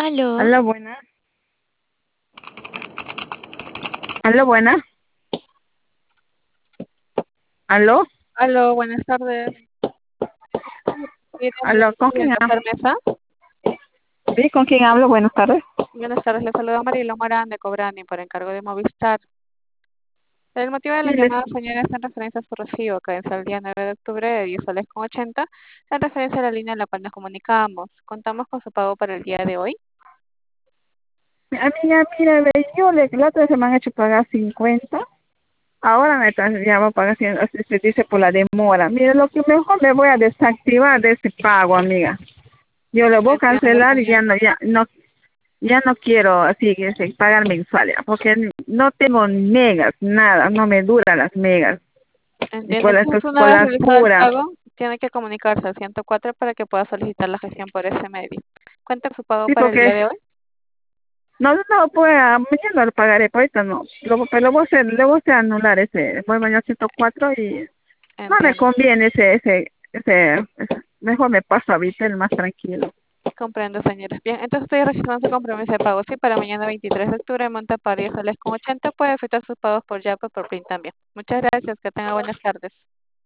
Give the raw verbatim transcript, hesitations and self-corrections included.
Aló, Aló, buena. Aló, buena. Aló. Aló, buenas tardes. Mire, Aló, ¿con de quién hablo? Café Mesa. Sí, ¿con quién hablo? Buenas tardes. Buenas tardes, le saluda Marilo Morán de Cobrani por encargo de Movistar. El motivo de la Sí, les... llamada, señora, está en referencia a su recibo que vence el día nueve de octubre de diez soles con ochenta, en referencia a la línea en la cual nos comunicamos. Contamos con su pago para el día de hoy. Amiga, mira, ve, yo le, la otra vez me han hecho pagar cincuenta. Ahora me están, ya va a pagar cien, así se dice por la demora. Mira, lo que mejor me voy a desactivar de ese pago, amiga. Yo lo voy a Entiendo, cancelar y señora. ya no, ya no, ya no quiero así que se pagar mensual, ya, porque no tengo megas, nada, no me duran las megas. Y Entiendo. por las, Entonces, una por vez las realizado el puras. pago, tiene que comunicarse al ciento cuatro para que pueda solicitar la gestión por ese medio. ¿Cuenta con su pago Sí, para el día porque de hoy? no, no, no, pues ah, mañana lo pagaré, pues ahorita no. Lo, pero lo voy a hacer, le voy a hacer anular ese, voy mañana ciento cuatro y no me Entiendo. conviene ese, ese, ese, ese- mejor me paso a Vitel más tranquilo. Comprendo, señores. Bien, entonces estoy registrando su compromiso de pago. Sí, para mañana veintitrés de octubre, monta para diez soles con ochenta. Puede efectuar sus pagos por Yapo, por Plin también. Muchas gracias. Que tenga buenas tardes.